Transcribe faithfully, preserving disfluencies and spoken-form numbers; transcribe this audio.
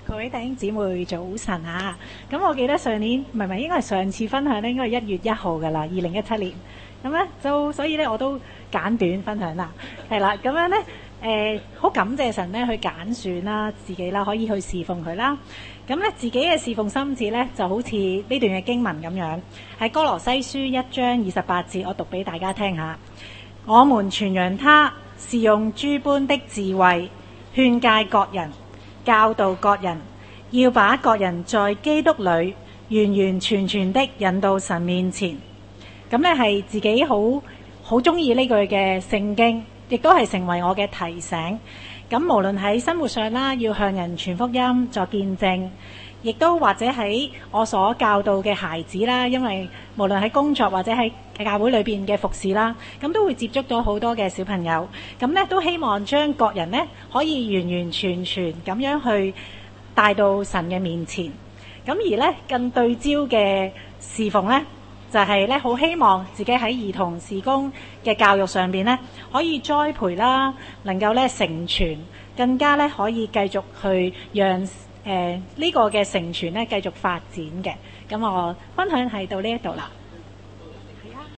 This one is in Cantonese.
各位弟兄姊妹早晨啊！咁我記得上年唔係唔係應該係上次分享咧，應該係一月一號噶啦，二零一七年。咁咧就所以咧我都簡短分享啦，係啦。咁樣咧誒好感謝神咧去揀選啦自己啦，可以去侍奉佢啦。咁咧自己嘅侍奉心志咧就好似呢段嘅經文咁樣，喺哥羅西書一章二十八節，我讀俾大家聽下。我們傳揚他是用諸般的智慧勸誡各人，教導各人，要把各人在基督裏完完全全的引到神面前。咁咧係自己好好中意呢句嘅聖經，亦都係成為我嘅提醒。咁無論喺生活上啦，要向人傳福音作見證，亦都或者喺我所教導嘅孩子啦，因為無論喺工作或者喺教會裏邊嘅服侍啦，咁都會接觸到好多嘅小朋友。咁咧都希望將各人咧可以完完全全咁樣去帶到神嘅面前。咁而咧更對焦嘅侍奉咧，就係咧好希望自己喺兒童事工嘅教育上邊咧，可以栽培啦，能夠咧成傳，更加咧可以繼續去讓誒、呃這個、呢個嘅成傳咧繼續發展嘅。咁我分享係到呢一度啦。